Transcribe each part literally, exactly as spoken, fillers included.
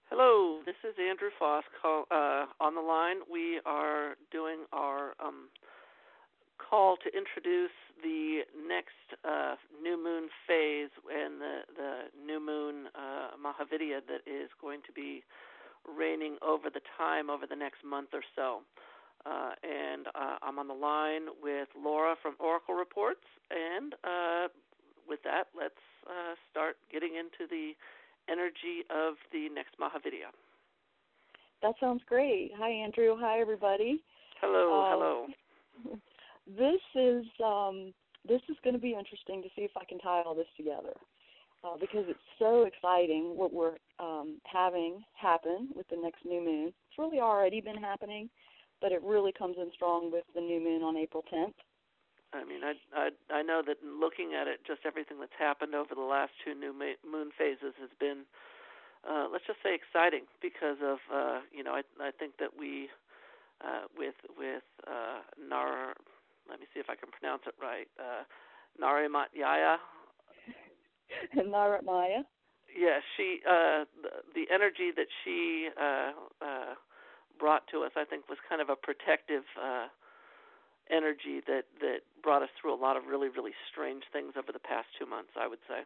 Hello, this is Andrew Foss call, uh, on the line. We are doing our um, call to introduce the next uh, new moon phase and the, the new moon uh, Mahavidya that is going to be reigning over the time over the next month or so. Uh, and uh, I'm on the line with Laura from Oracle Reports. And uh, with that, let's uh, start getting into the energy of the next Mahavidya. That sounds great. Hi, Andrew. Hi, everybody. Hello, Uh, hello. This is um, this is going to be interesting to see if I can tie all this together uh, because it's so exciting what we're um, having happen with the next new moon. It's really already been happening, but it really comes in strong with the new moon on April tenth. I mean, I, I, I know that in looking at it, just everything that's happened over the last two new moon phases has been, uh, let's just say, exciting because of, uh, you know, I, I think that we, uh, with with uh, Nar, let me see if I can pronounce it right, uh, Narimatyaya. Naratmaya. Yeah, she, uh, the, the energy that she uh, uh, brought to us, I think, was kind of a protective uh energy that, that brought us through a lot of really, really strange things over the past two months, I would say.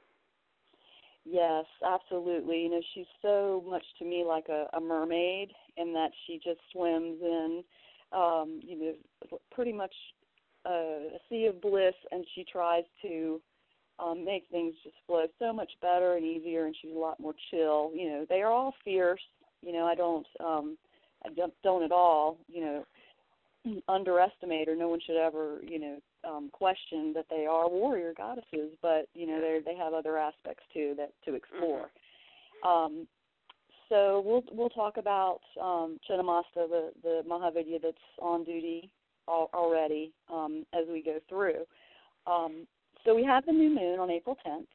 Yes, absolutely. You know, she's so much to me like a, a mermaid in that she just swims in, um, you know, pretty much a, a sea of bliss, and she tries to um, make things just flow so much better and easier, and she's a lot more chill. You know, they are all fierce. You know, I don't, um, I don't, don't at all, you know, underestimate, or no one should ever, you know, um, question that they are warrior goddesses, but, you know, they they have other aspects, too, that to explore. Mm-hmm. Um, so we'll we'll talk about um, Chinnamasta, the, the Mahavidya that's on duty al- already um, as we go through. Um, so we have the new moon on April tenth,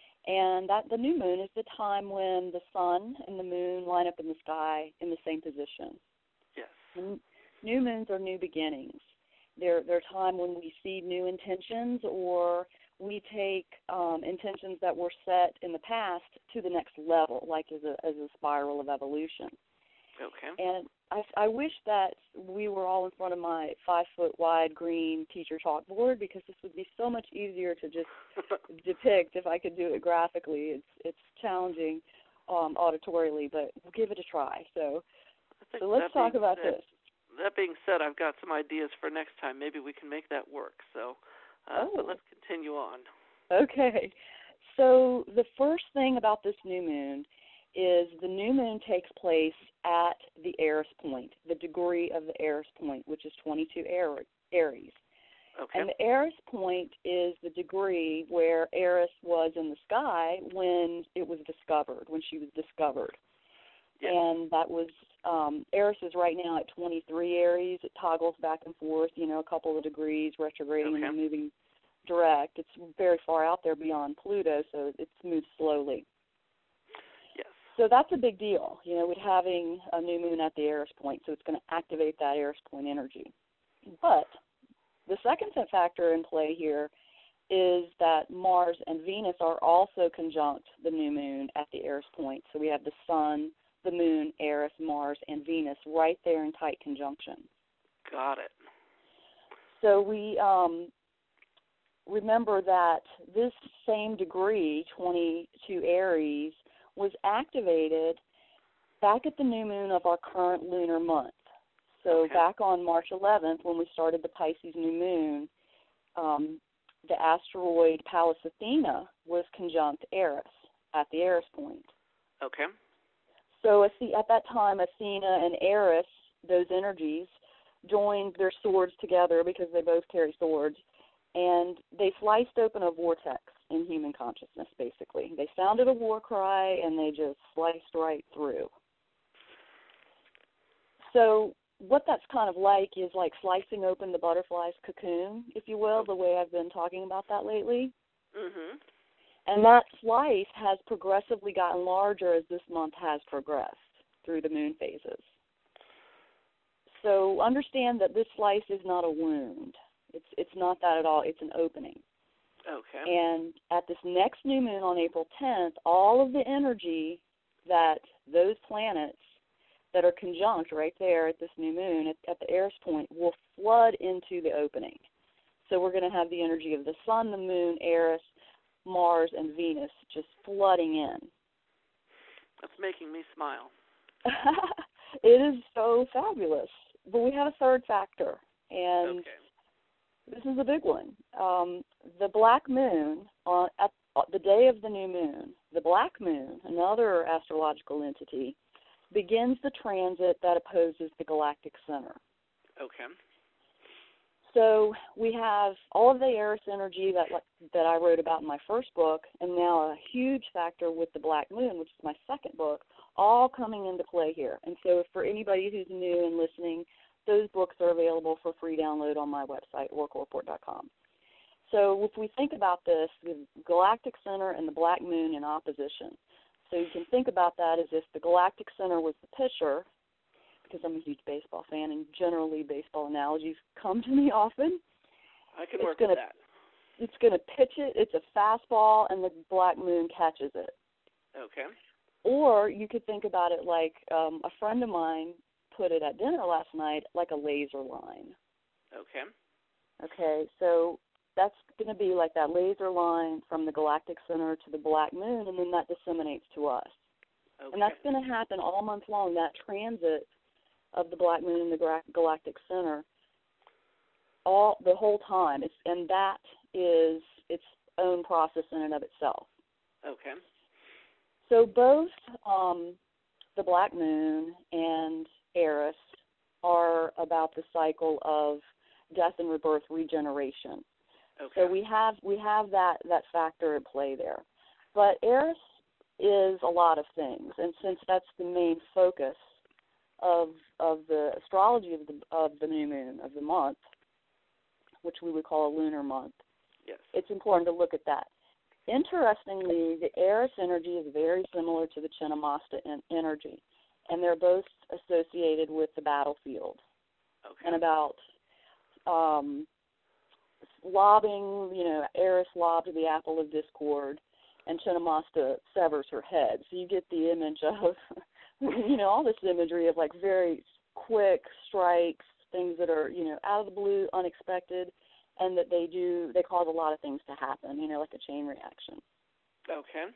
and that the new moon is the time when the sun and the moon line up in the sky in the same position. Yes. And new moons are new beginnings. They're, they're a time when we see new intentions, or we take um, intentions that were set in the past to the next level, like as a, as a spiral of evolution. Okay. And I, I wish that we were all in front of my five-foot-wide green teacher chalkboard, because this would be so much easier to just depict if I could do it graphically. It's it's challenging um, auditorially, but we'll give it a try. So, so let's talk about said, this. That being said, I've got some ideas for next time. Maybe we can make that work. So, uh, oh. but let's continue on. Okay. So the first thing about this new moon is the new moon takes place at the Eris point, the degree of the Eris point, which is twenty-two Aries. Okay. And the Eris point is the degree where Eris was in the sky when it was discovered, when she was discovered. Yes. And that was, um, Eris is right now at twenty-three Aries. It toggles back and forth, you know, a couple of degrees, retrograding okay. and then moving direct. It's very far out there beyond Pluto, so it moves slowly. Yes. So that's a big deal, you know, with having a new moon at the Eris point, so it's going to activate that Eris point energy. But the second factor in play here is that Mars and Venus are also conjunct the new moon at the Eris point. So we have the Sun, the Moon, Eris, Mars, and Venus right there in tight conjunction. Got it. So we um, remember that this same degree, twenty-two Aries, was activated back at the new moon of our current lunar month. So okay. back on March eleventh, when we started the Pisces new moon, um, the asteroid Pallas Athena was conjunct Eris at the Eris point. Okay. So at that time, Athena and Eris, those energies, joined their swords together because they both carry swords, and they sliced open a vortex in human consciousness, basically. They sounded a war cry, and they just sliced right through. So what that's kind of like is like slicing open the butterfly's cocoon, if you will, the way I've been talking about that lately. Mm-hmm. And that slice has progressively gotten larger as this month has progressed through the moon phases. So understand that this slice is not a wound. It's it's not that at all. It's an opening. Okay. And at this next new moon on April tenth, all of the energy that those planets that are conjunct right there at this new moon at, at the Eris point will flood into the opening. So we're going to have the energy of the sun, the moon, Eris, Mars, and Venus just flooding in. That's making me smile. It is so fabulous. But we have a third factor, and okay. this is a big one. Um, the black moon, on, at the day of the new moon, the black moon, another astrological entity, begins the transit that opposes the galactic center. Okay. So we have all of the Eris energy that that I wrote about in my first book, and now a huge factor with the black moon, which is my second book, all coming into play here. And so for anybody who's new and listening, those books are available for free download on my website, oracle report dot com. So if we think about this, the galactic center and the black moon in opposition. So you can think about that as if the galactic center was the pitcher, because I'm a huge baseball fan, and generally baseball analogies come to me often. I can it's work gonna, with that. It's going to pitch it. It's a fastball, and the black moon catches it. Okay. Or you could think about it like um, a friend of mine put it at dinner last night, like a laser line. Okay. Okay, so that's going to be like that laser line from the galactic center to the black moon, and then that disseminates to us. Okay. And that's going to happen all month long, that transit of the black moon and the galactic center, all the whole time. It's, and that is its own process in and of itself. Okay. So both um, the black moon and Eris are about the cycle of death and rebirth, regeneration. Okay. So we have we have that, that factor at play there. But Eris is a lot of things, and since that's the main focus of of the astrology of the of the new moon, of the month, which we would call a lunar month, yes, it's important to look at that. Interestingly, the Eris energy is very similar to the Chinnamasta energy, and they're both associated with the battlefield. Okay. And about um, lobbing, you know, Eris lobbed the apple of discord, and Chinnamasta severs her head. So you get the image of, you know, all this imagery of like very quick strikes, things that are, you know, out of the blue, unexpected, and that they do, they cause a lot of things to happen, you know, like a chain reaction. Okay.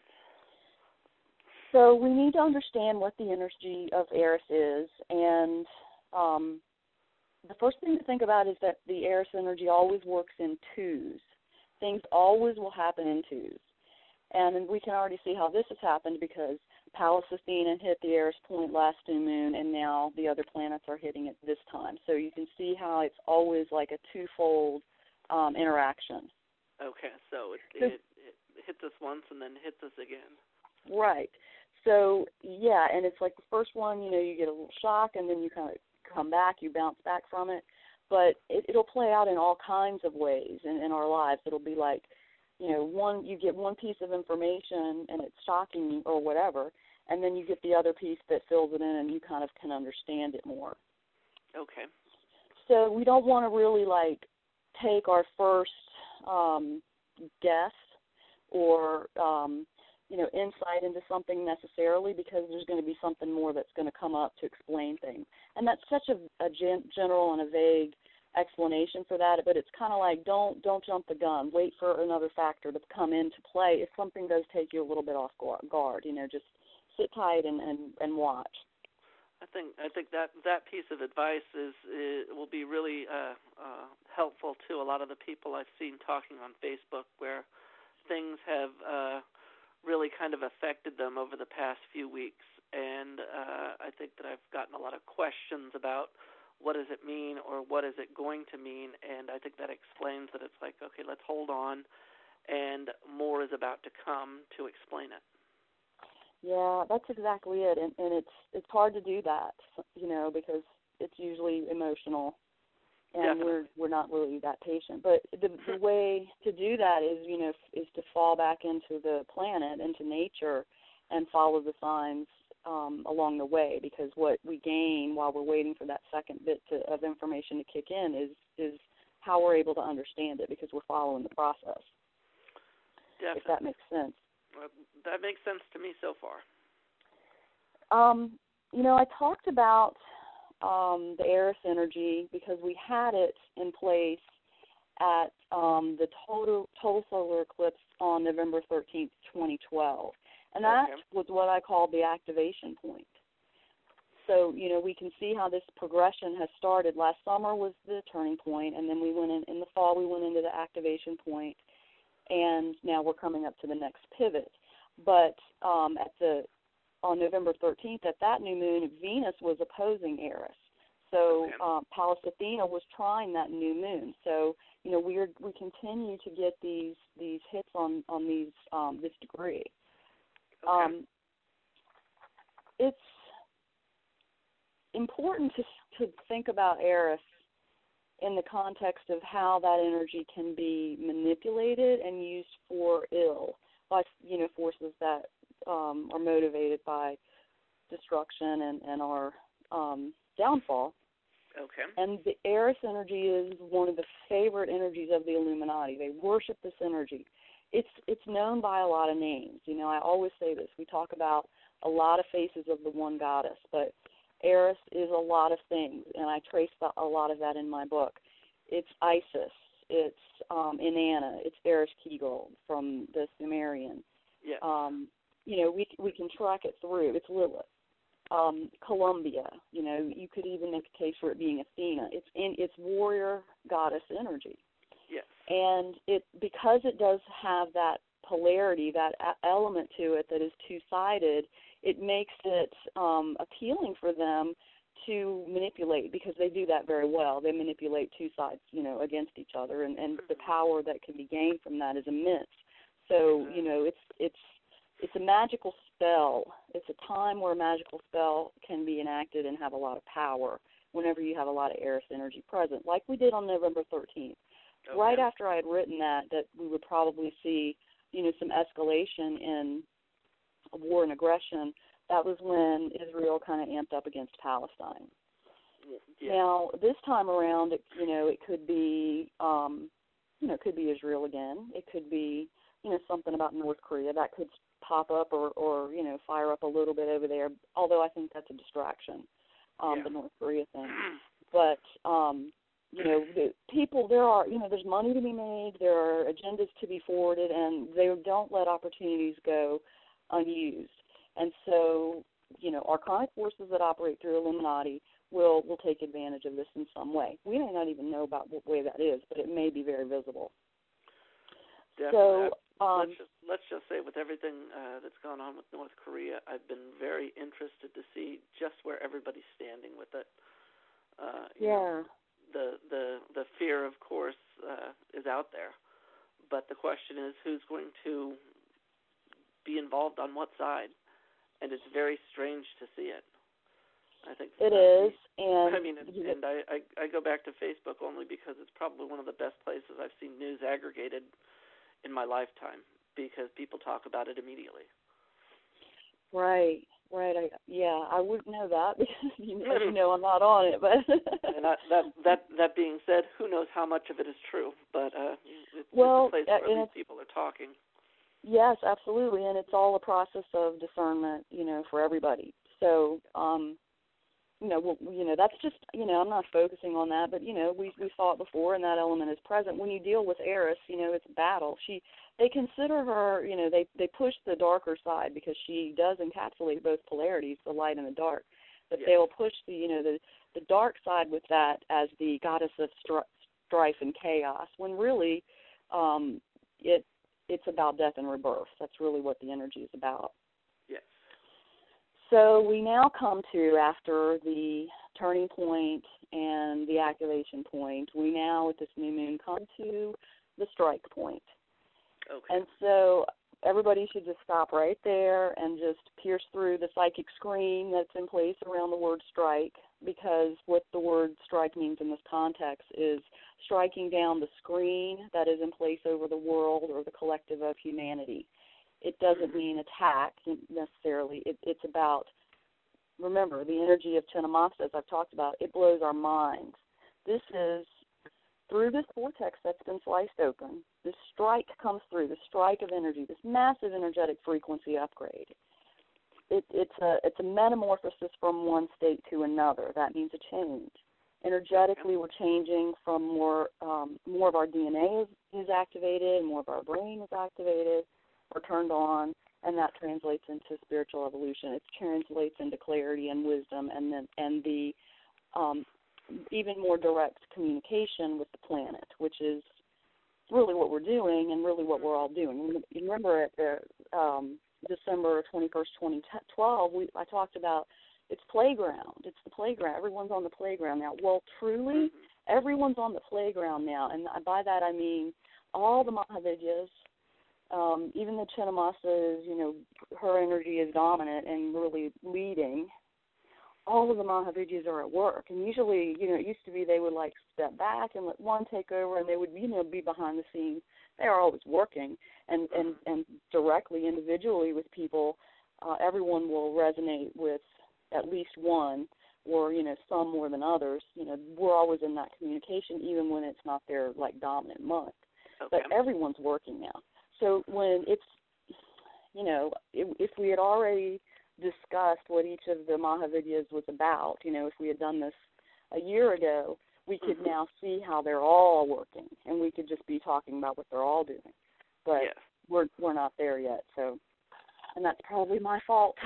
So we need to understand what the energy of Eris is, and um, the first thing to think about is that the Eris energy always works in twos. Things always will happen in twos. And we can already see how this has happened because Pallas Athena hit the Eris point last new moon, and now the other planets are hitting it this time. So you can see how it's always like a twofold um, interaction. Okay, so it, so it, it hits us once and then hits us again. Right. So, yeah, and it's like the first one, you know, you get a little shock, and then you kind of come back, you bounce back from it. But it, it'll play out in all kinds of ways in, in our lives. It'll be like, you know, one you get one piece of information, and it's shocking you or whatever, and then you get the other piece that fills it in, and you kind of can understand it more. Okay. So we don't want to really, like, take our first um, guess or, um, you know, insight into something necessarily, because there's going to be something more that's going to come up to explain things. And that's such a, a gen- general and a vague explanation for that, but it's kind of like don't don't jump the gun. Wait for another factor to come into play. If something does take you a little bit off guard, you know, just sit tight and, and, and watch. I think I think that that piece of advice is, is will be really uh, uh, helpful to a lot of the people I've seen talking on Facebook, where things have uh, really kind of affected them over the past few weeks, and uh, I think that I've gotten a lot of questions about what does it mean or what is it going to mean, and I think that explains that it's like, okay, let's hold on, and more is about to come to explain it. Yeah, that's exactly it, and, and it's it's hard to do that, you know, because it's usually emotional, and Definitely. we're we're not really that patient. But the, the way to do that is, you know, is to fall back into the planet, into nature, and follow the signs um, along the way. Because what we gain while we're waiting for that second bit to, of information to kick in is is how we're able to understand it, because we're following the process. Definitely. If that makes sense. Well, that makes sense to me so far. Um, you know, I talked about um, the Eris energy because we had it in place at um, the total total solar eclipse on November thirteenth, twenty twelve. And that okay. was what I called the activation point. So, you know, we can see how this progression has started. Last summer was the turning point, and then we went in, in the fall, we went into the activation point, and now we're coming up to the next pivot. But um, at the on November thirteenth, at that new moon, Venus was opposing Eris. So okay. um, Pallas Athena was trying that new moon. So, you know, we are, we continue to get these these hits on on these um, this degree. Okay. Um, it's important to to think about Eris in the context of how that energy can be manipulated and used for ill by, you know, forces that um, are motivated by destruction and, and our um, downfall. Okay. And the Eris energy is one of the favorite energies of the Illuminati. They worship this energy. It's it's known by a lot of names. You know, I always say this. We talk about a lot of faces of the one goddess, but Eris is a lot of things, and I trace a lot of that in my book. It's Isis. It's um, Inanna. It's Eris Kegel from the Sumerian. Yeah. Um, you know, we we can track it through. It's Lilith. Um, Columbia. You know, you could even make a case for it being Athena. It's in it's warrior goddess energy. Yes. And it because it does have that polarity, that a- element to it that is two-sided, it makes it um, appealing for them to manipulate, because they do that very well. They manipulate two sides, you know, against each other, and, and the power that can be gained from that is immense. So, you know, it's it's it's a magical spell. It's a time where a magical spell can be enacted and have a lot of power whenever you have a lot of Eris energy present, like we did on November thirteenth. Okay. Right after I had written that, that we would probably see, you know, some escalation in war and aggression, that was when Israel kind of amped up against Palestine. Yeah. Now, this time around, it, you know, it could be, um, you know, it could be Israel again. It could be, you know, something about North Korea that could pop up or, or you know, fire up a little bit over there, although I think that's a distraction, um, yeah. the North Korea thing. But, um, you know, the people, there are, you know, there's money to be made, there are agendas to be forwarded, and they don't let opportunities go unused. And so, you know, archonic forces that operate through Illuminati will, will take advantage of this in some way. We may not even know about what way that is, but it may be very visible. Definitely. So, um, let's just let's just say, with everything uh, that's gone on with North Korea, I've been very interested to see just where everybody's standing with it. Uh, you yeah. know, the the the fear, of course, uh, is out there, but the question is, who's going to be involved on what side? And it's very strange to see it. I think it uh, is, and I mean, and, and I, I I go back to Facebook only because it's probably one of the best places I've seen news aggregated in my lifetime, because people talk about it immediately. Right, right. I, yeah, I wouldn't know that because you know, you know I'm not on it. But and I, that that that being said, who knows how much of it is true? But uh, it's, well, it's a place uh, where these people are talking. Yes, absolutely, and it's all a process of discernment, you know, for everybody. So, um, you know, well, you know, that's just, you know, I'm not focusing on that, but you know, we we saw it before, and that element is present. When you deal with Eris, you know, it's a battle. She, they consider her, you know, they they push the darker side because she does encapsulate both polarities, the light and the dark. But Yes. they will push the, you know, the the dark side with that as the goddess of stri- strife and chaos, when really, um, it. It's about death and rebirth. That's really what the energy is about. Yes. So we now come to, after the turning point and the activation point, we now, with this new moon, come to the strike point. Okay. And so everybody should just stop right there and just pierce through the psychic screen that's in place around the word strike, because what the word strike means in this context is striking down the screen that is in place over the world or the collective of humanity. It doesn't mean attack necessarily. It, it's about, remember, the energy of Chinnamasta, as I've talked about, it blows our minds. This is, through this vortex that's been sliced open, this strike comes through, the strike of energy, this massive energetic frequency upgrade. it, it's a it's a metamorphosis from one state to another. That means a change. Energetically, we're changing from more um, more of our D N A is, is activated, more of our brain is activated or turned on, and that translates into spiritual evolution. It translates into clarity and wisdom, and then and the um, even more direct communication with the planet, which is really what we're doing and really what we're all doing. You remember at the, um, December twenty-first, twenty twelve, we, I talked about it's playground. It's the playground. Everyone's on the playground now. Well, truly, mm-hmm. everyone's on the playground now, and by that I mean all the Mahavidyas, um, even the Chinnamasa's, you know, her energy is dominant and really leading. All of the Mahavidyas are at work, and usually, you know, it used to be they would, like, step back and let one take over, and they would, you know, be behind the scenes. They are always working, and, and, and directly, individually with people, uh, everyone will resonate with at least one, or, you know, some more than others. You know, we're always in that communication, even when it's not their, like, dominant month. Okay. But everyone's working now. So when it's, you know, if, if we had already discussed what each of the Mahavidyas was about, you know, if we had done this a year ago, we could mm-hmm. now see how they're all working, and we could just be talking about what they're all doing. But yes. we're we're not there yet, so, and that's probably my fault.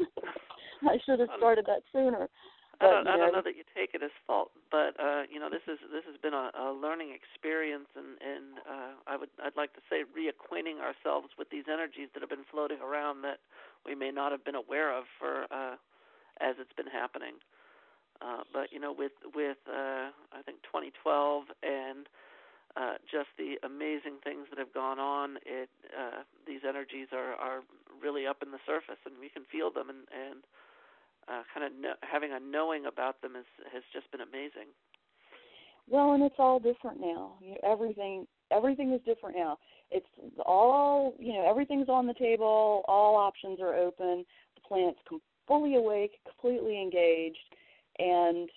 I should have started that sooner. But, I don't, I don't know that you take it as fault, but uh, you know, this is this has been a, a learning experience, and, and uh, I would I'd like to say reacquainting ourselves with these energies that have been floating around that we may not have been aware of for uh, as it's been happening. Uh, but you know, with with uh, I think twenty twelve and uh, just the amazing things that have gone on, it uh, these energies are, are really up in the surface, and we can feel them, and, and uh, kind of know, having a knowing about them is, has just been amazing. Well, and it's all different now. You know, everything everything is different now. It's all, you know, everything's on the table. All options are open. The planet's com- fully awake, completely engaged, and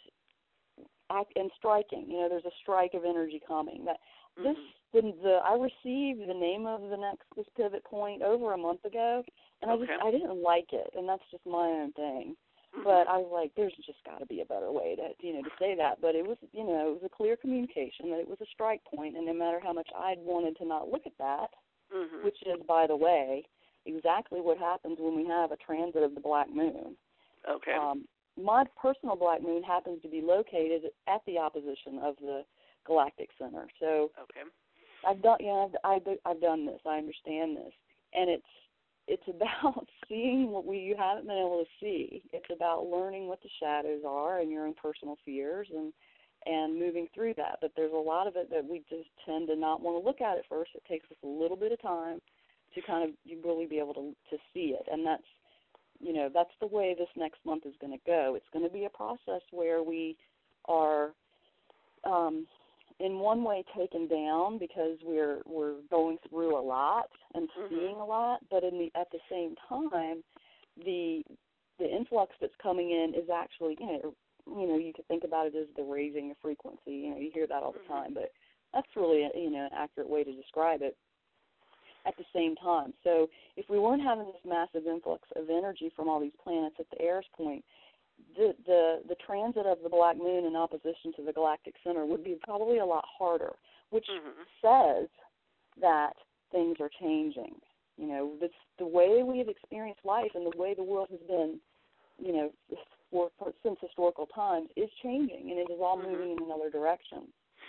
and striking. You know, there's a strike of energy coming. That mm-hmm. this the, the I received the name of the next this pivot point over a month ago, and okay. I just I didn't like it, and that's just my own thing. Mm-hmm. But I was like, there's just got to be a better way to you know to say that. But it was you know it was a clear communication that it was a strike point, and no matter how much I'd wanted to not look at that, mm-hmm. which is, by the way, exactly what happens when we have a transit of the black moon. Okay. Um, my personal black moon happens to be located at the opposition of the galactic center. So okay. I've done, you know, I've, I've, I've done this. I understand this, and it's it's about seeing what we you haven't been able to see. It's about learning what the shadows are and your own personal fears, and and moving through that. But there's a lot of it that we just tend to not want to look at at first. It takes us a little bit of time to kind of you really be able to to see it, and that's. You know, that's the way this next month is going to go. It's going to be a process where we are, um, in one way, taken down because we're we're going through a lot and mm-hmm. seeing a lot. But in the at the same time, the the influx that's coming in is actually, you know, you know, you could think about it as the raising of frequency. You know, you hear that all the time, but that's really a, you know an accurate way to describe it. At the same time. So if we weren't having this massive influx of energy from all these planets at the Eris point, the, the the transit of the black moon in opposition to the galactic center would be probably a lot harder, which mm-hmm. says that things are changing. You know, this, the way we have experienced life and the way the world has been, you know, for, for, since historical times is changing, and it is all mm-hmm. moving in another direction.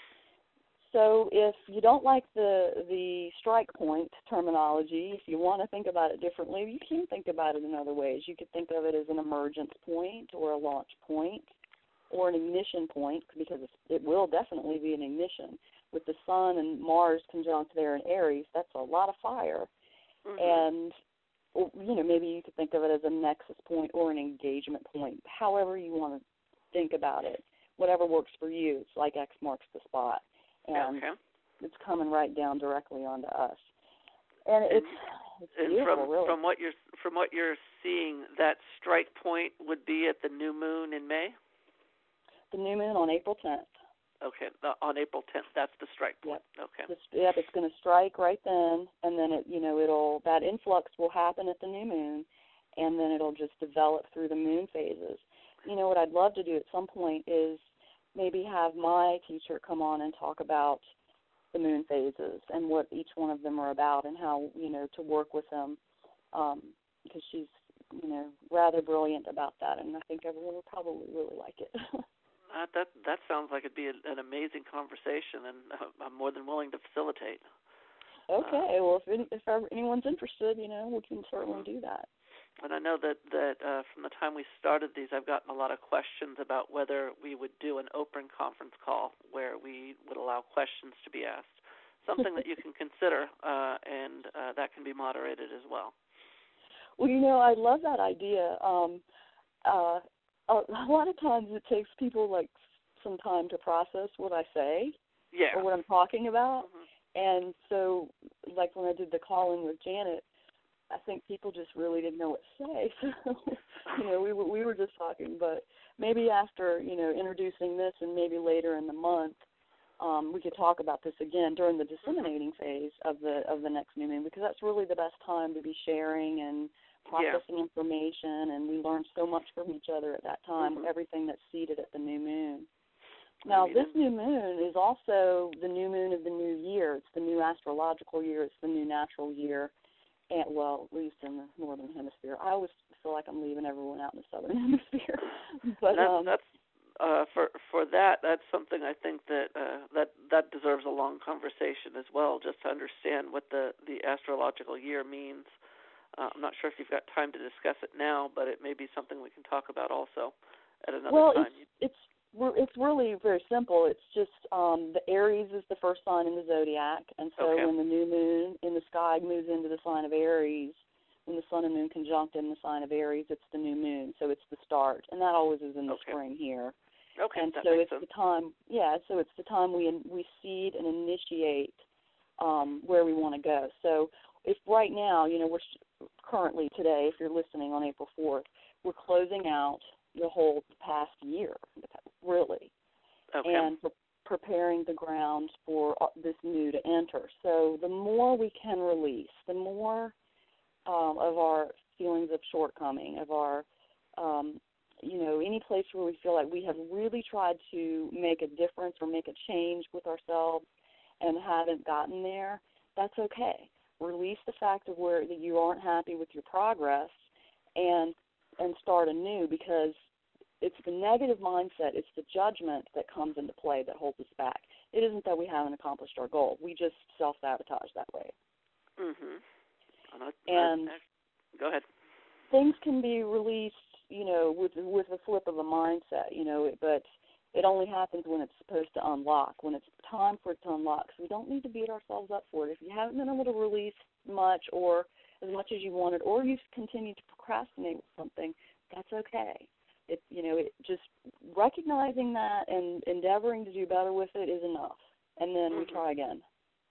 So if you don't like the the strike point terminology, if you want to think about it differently, you can think about it in other ways. You could think of it as an emergence point or a launch point or an ignition point, because it will definitely be an ignition. With the Sun and Mars conjunct there in Aries, that's a lot of fire. Mm-hmm. And, you know, maybe you could think of it as a nexus point or an engagement point, however you want to think about it. Whatever works for you. It's like X marks the spot. And okay. it's coming right down directly onto us, and it's, it's and beautiful, from, really. From what you're from what you're seeing, that strike point would be at the new moon in May. The new moon on April tenth. Okay, uh, on April tenth, that's the strike point. Yep. Okay. It's, yep, it's going to strike right then, and then it, you know, it'll that influx will happen at the new moon, and then it'll just develop through the moon phases. You know, what I'd love to do at some point is maybe have my teacher come on and talk about the moon phases and what each one of them are about and how, you know, to work with them, um, because she's, you know, rather brilliant about that, and I think everyone would probably really like it. uh, that that sounds like it'd be a, an amazing conversation, and uh, I'm more than willing to facilitate. Okay, uh, well, if any, if ever anyone's interested, you know, we can certainly do that. And I know that, that uh, from the time we started these, I've gotten a lot of questions about whether we would do an open conference call where we would allow questions to be asked, something that you can consider, uh, and uh, that can be moderated as well. Well, you know, I love that idea. Um, uh, a, a lot of times it takes people, like, some time to process what I say yeah. or what I'm talking about. Mm-hmm. And so, like, when I did the call-in with Janet, I think people just really didn't know what to say. So, you know, we were, we were just talking. But maybe after, you know, introducing this and maybe later in the month, um, we could talk about this again during the disseminating phase of the of the next new moon, because that's really the best time to be sharing and processing yeah. information, and we learn so much from each other at that time, mm-hmm. everything that's seeded at the new moon. Now, this new moon is also the new moon of the new year. It's the new astrological year. It's the new natural year, and, well, at least in the northern hemisphere. I always feel like I'm leaving everyone out in the southern hemisphere. But that's, um, that's uh, for for that. That's something I think that uh, that that deserves a long conversation as well, just to understand what the the astrological year means. Uh, I'm not sure if you've got time to discuss it now, but it may be something we can talk about also at another well, time. Well, it's it's it's really very simple. It's just um, the Aries is the first sign in the zodiac, and so okay. when the new moon in the sky moves into the sign of Aries, when the sun and moon conjunct in the sign of Aries, it's the new moon, so it's the start, and that always is in the okay. spring here. Okay, and that so makes it's sense. the time, yeah. So it's the time we we seed and initiate um, where we want to go. So if right now, you know, we're currently today, if you're listening on April fourth, we're closing out the whole past year, really, okay. and pre- preparing the ground for this new to enter. So the more we can release, the more um, of our feelings of shortcoming, of our, um, you know, any place where we feel like we have really tried to make a difference or make a change with ourselves and haven't gotten there, that's okay. Release the fact of where that you aren't happy with your progress and and start anew, because it's the negative mindset, it's the judgment that comes into play that holds us back. It isn't that we haven't accomplished our goal. We just self-sabotage that way. Mm-hmm. And go ahead. Things can be released, you know, with with a flip of a mindset, you know, but it only happens when it's supposed to unlock, when it's time for it to unlock. So we don't need to beat ourselves up for it. If you haven't been able to release much or as much as you wanted, or you've continued to procrastinate with something, that's okay. It, you know, it just recognizing that and endeavoring to do better with it is enough, and then mm-hmm. we try again.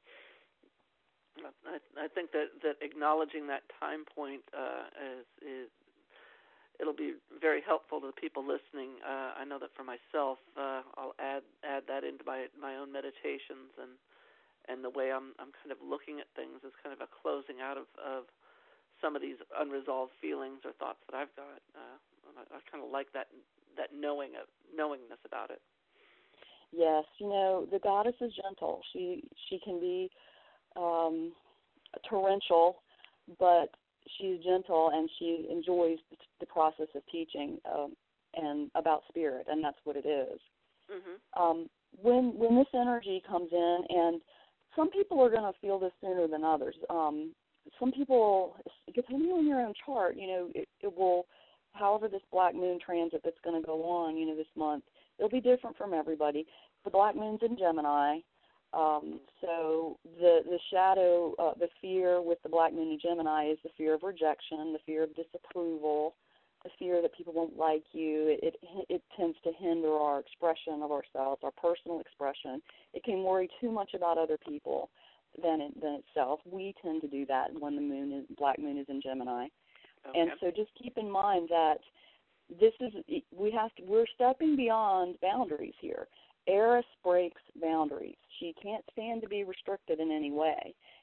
I, I think that, that acknowledging that time point uh, is, is it'll be very helpful to the people listening. Uh, I know that for myself, uh, I'll add add that into my my own meditations, and and the way I'm I'm kind of looking at things is kind of a closing out of, of some of these unresolved feelings or thoughts that I've got. Uh, I, I kind of like that that knowing of, knowingness about it. Yes, you know, the goddess is gentle. She she can be um, torrential, but she's gentle, and she enjoys the process of teaching um, and about spirit, and that's what it is. Mm-hmm. Um, when when this energy comes in, and some people are going to feel this sooner than others. Um, some people, depending on your own chart, you know, it, it will, however this black moon transit that's going to go on, you know, this month, it'll be different from everybody. The black moon's in Gemini. Um, so the the shadow, uh, the fear with the black moon in Gemini is the fear of rejection, the fear of disapproval, the fear that people won't like you. It, it it tends to hinder our expression of ourselves, our personal expression. It can worry too much about other people than it, than itself. We tend to do that when the moon is black moon is in Gemini, okay. and so just keep in mind that this is we have to we're stepping beyond boundaries here. Eris breaks boundaries. She can't stand to be restricted in any way.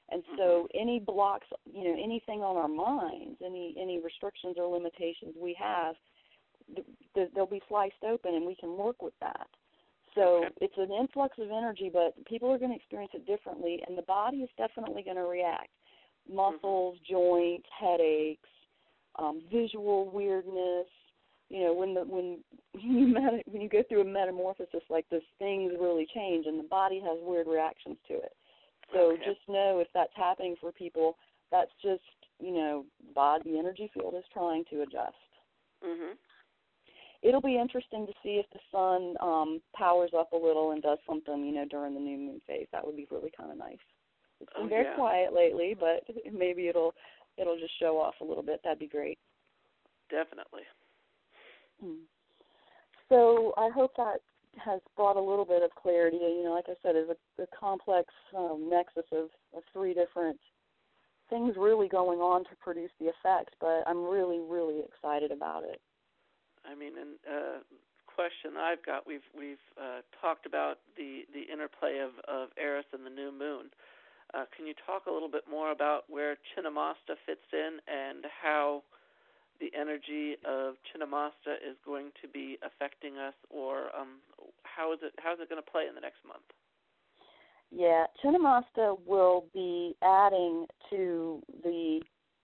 And mm-hmm. so any blocks, you know, anything on our minds, any any restrictions or limitations we have, th- th- they'll be sliced open, and we can work with that. So okay. it's an influx of energy, but people are going to experience it differently, and the body is definitely going to react. Muscles, mm-hmm. joints, headaches, um, visual weirdness. You know, when the when you meta, when you go through a metamorphosis like this, things really change, and the body has weird reactions to it. So okay. just know if that's happening for people, that's just, you know, body, the energy field is trying to adjust. Mhm. It'll be interesting to see if the sun um, powers up a little and does something, you know, during the new moon phase. That would be really kind of nice. It's been oh, very yeah. quiet lately, but maybe it'll it'll just show off a little bit. That'd be great. Definitely. Hmm. So I hope that has brought a little bit of clarity. You know, like I said, it's a, a complex um, nexus of, of three different things really going on to produce the effect, but I'm really, really excited about it. I mean, and uh, question I've got, we've we've uh, talked about the, the interplay of, of Eris and the new moon. Uh, can you talk a little bit more about where Chinnamasta fits in and how the energy of Chinnamasta is going to be affecting us, or um, how is it how is it going to play in the next month? Yeah, Chinnamasta will be adding to the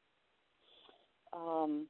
um,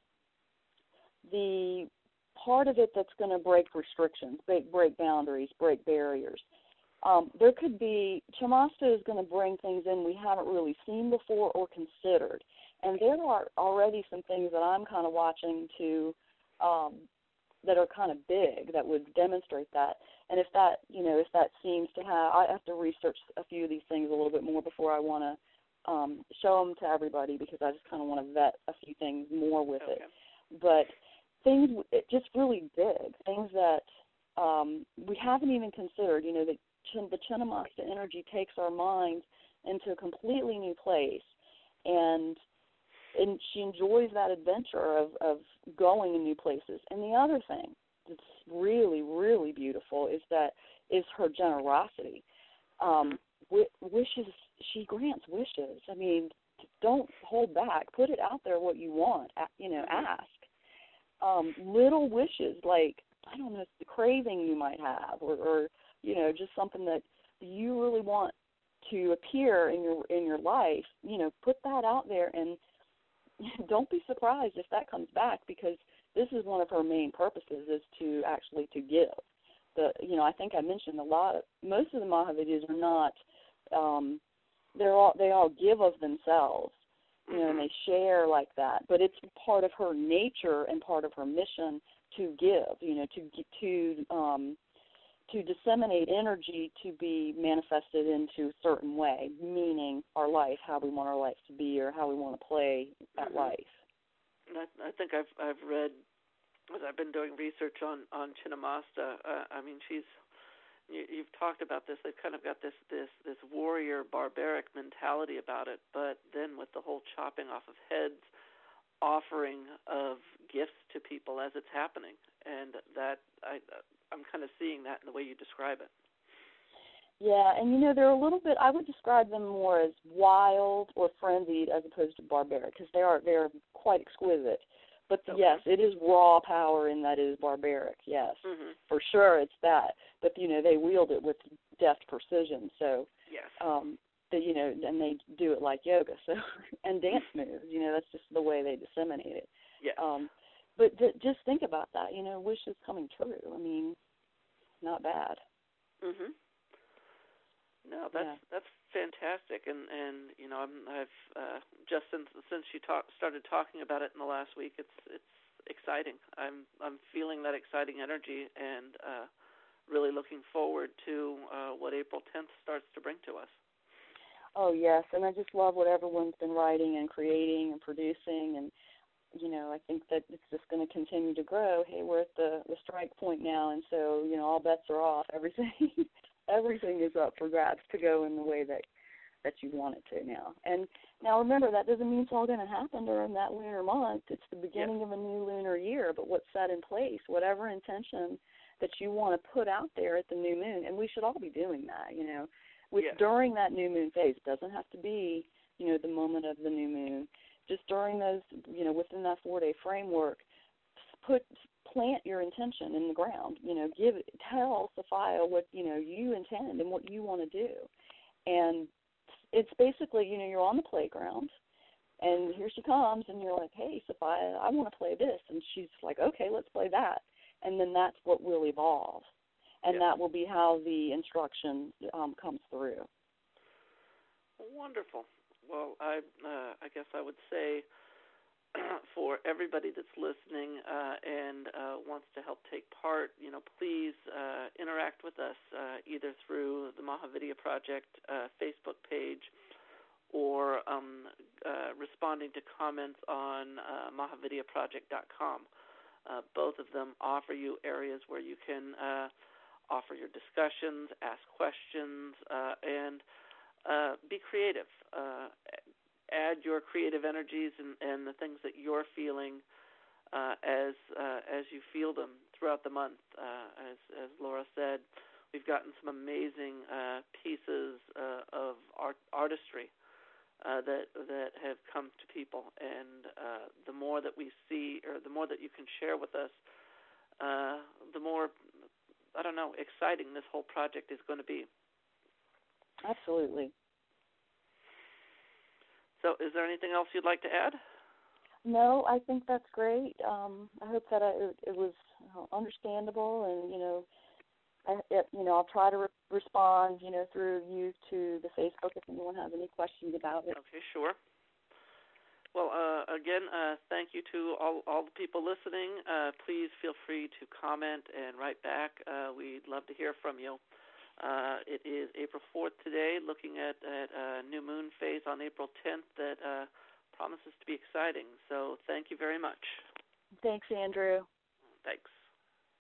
the part of it that's going to break restrictions, break, break boundaries, break barriers. Um, there could be, Chinnamasta is going to bring things in we haven't really seen before or considered. And there are already some things that I'm kind of watching to um, that are kind of big that would demonstrate that. And if that, you know, if that seems to have, I have to research a few of these things a little bit more before I want to um, show them to everybody, because I just kind of want to vet a few things more with okay. it. But things it just really big, things that um, we haven't even considered. You know, the, the Chinnamasta energy takes our mind into a completely new place, and and she enjoys that adventure of, of going in new places. And the other thing that's really, really beautiful is that is her generosity. Um, w- wishes, she grants wishes. I mean, don't hold back. Put it out there what you want. You know, ask. Um, little wishes like, I don't know, the craving you might have, or, or you know, just something that you really want to appear in your in your life. You know, put that out there, and don't be surprised if that comes back, because this is one of her main purposes, is to actually to give. The you know, I think I mentioned a lot of, most of the Mahavidyas are not, um, they're all, they all give of themselves, you know, and they share like that. But it's part of her nature and part of her mission to give, you know, to to um, to disseminate energy to be manifested into a certain way, meaning our life, how we want our life to be, or how we want to play that mm-hmm. life. And I, I think I've I've read, as I've been doing research on on Chinnamasta. Uh, I mean, she's you, you've talked about this. They've kind of got this this this warrior barbaric mentality about it, but then with the whole chopping off of heads, offering of gifts to people as it's happening, and that I. I'm kind of seeing that in the way you describe it. Yeah, and you know, they're a little bit, I would describe them more as wild or frenzied as opposed to barbaric, because they are they're quite exquisite. But okay. Yes, it is raw power in that it is barbaric, yes. Mm-hmm. For sure it's that. But, you know, they wield it with deft precision, so, yes. um, the, you know, and they do it like yoga, so, and dance moves, you know, that's just the way they disseminate it. Yes. Um, but th- just think about that, you know, wishes coming true. I mean, not bad. Mhm. No, that's yeah. that's fantastic, and and you know, I'm, I've uh, just since since you talk, started talking about it in the last week, it's it's exciting. I'm I'm feeling that exciting energy, and uh, really looking forward to uh, what April tenth starts to bring to us. Oh yes, and I just love what everyone's been writing and creating and producing, and you know, I think that it's just going to continue to grow. Hey, we're at the, the strike point now, and so, you know, all bets are off. Everything everything is up for grabs to go in the way that, that you want it to now. And now remember, that doesn't mean it's all going to happen during that lunar month. It's the beginning yes. of a new lunar year, but what's set in place, whatever intention that you want to put out there at the new moon, and we should all be doing that, you know. With, yes. During that new moon phase, it doesn't have to be you know, the moment of the new moon. Just during those, you know, within that four-day framework, put plant your intention in the ground. You know, give tell Sophia what, you know, you intend and what you want to do. And it's basically, you know, you're on the playground, and here she comes, and you're like, hey, Sophia, I want to play this. And she's like, okay, let's play that. And then that's what will evolve. And yeah. that will be how the instruction um, comes through. Wonderful. Well, I uh, I guess I would say for everybody that's listening uh, and uh, wants to help take part, you know, please uh, interact with us uh, either through the Mahavidya Project uh, Facebook page or um, uh, responding to comments on uh, mahavidya project dot com. Uh, both of them offer you areas where you can uh, offer your discussions, ask questions, uh, and uh, be creative. Uh, add your creative energies and, and the things that you're feeling uh, as uh, as you feel them throughout the month. Uh, as, as Laura said, we've gotten some amazing uh, pieces uh, of art, artistry uh, that that have come to people, and uh, the more that we see, or the more that you can share with us, uh, the more, I don't know, exciting this whole project is going to be. Absolutely. So is there anything else you'd like to add? No, I think that's great. Um, I hope that I, it, it was understandable, and, you know, I, it, you know, I'll try to re- respond, you know, through you to the Facebook if anyone has any questions about it. Okay, sure. Well, uh, again, uh, thank you to all, all the people listening. Uh, please feel free to comment and write back. Uh, we'd love to hear from you. Uh, it is April fourth today, looking at, at a new moon phase on April tenth that uh, promises to be exciting. So thank you very much. Thanks, Andrew. Thanks.